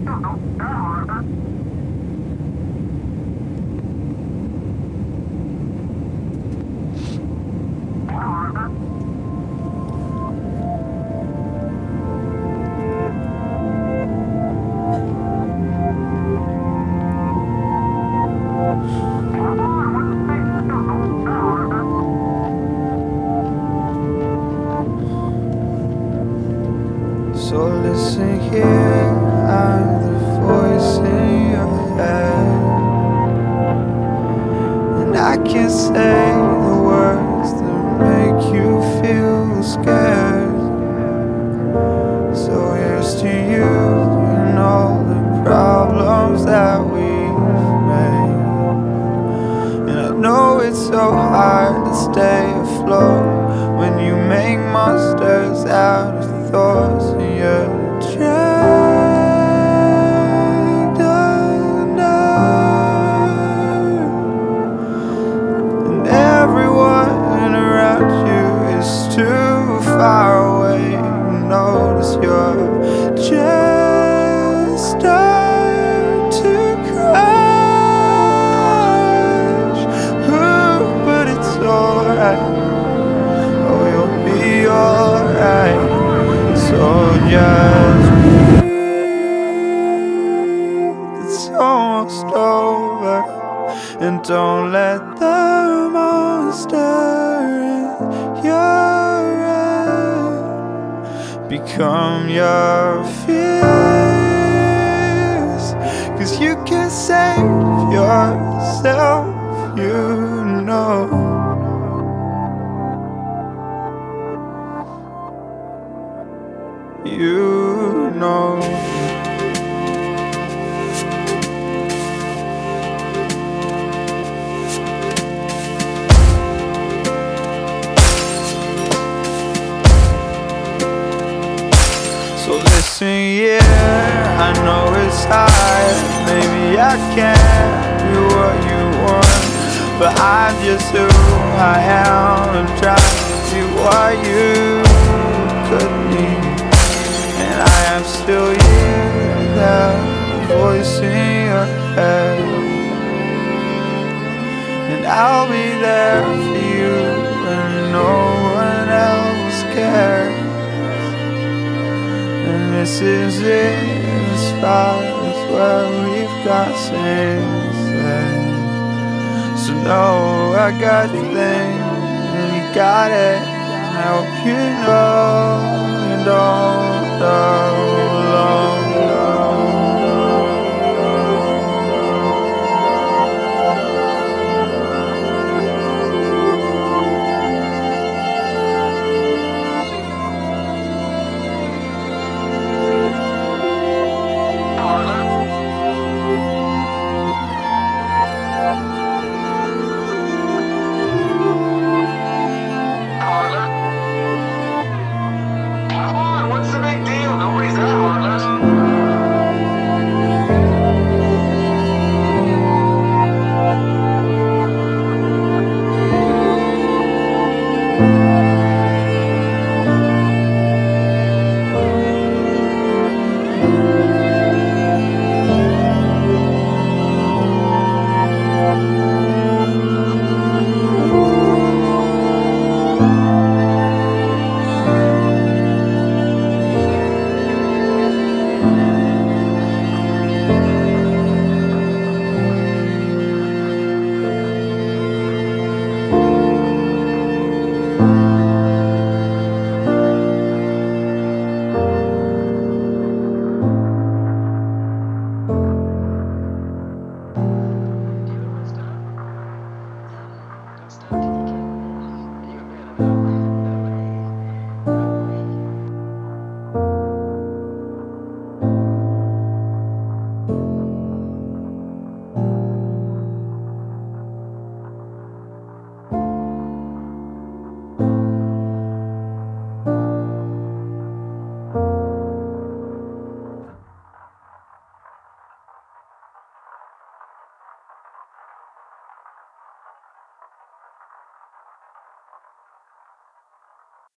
So listen here, I'm the voice in your head, and I can't say the words that make you feel scared. So here's to you and all the problems that we've made. And I know it's so hard to stay afloat when you make monsters out of thoughts, and you're dragged under, and everyone around you is too far away to notice you're just starting to crash. Ooh, but it's alright. Oh, you'll be alright. So just breathe, it's almost over. And don't let the monster in your head become your fears. 'Cause you can save yourself, you know. You know. So listen, yeah, I know it's hard. Maybe I can't do what you want, but I'm just who I am. I'm trying to be what you could be. And I am still you, that voice in your head. And I'll be there for you when no one else cares. And this is it, as far as where we've got since then. So know I got the thing, and you got it. I hope you know you don't know.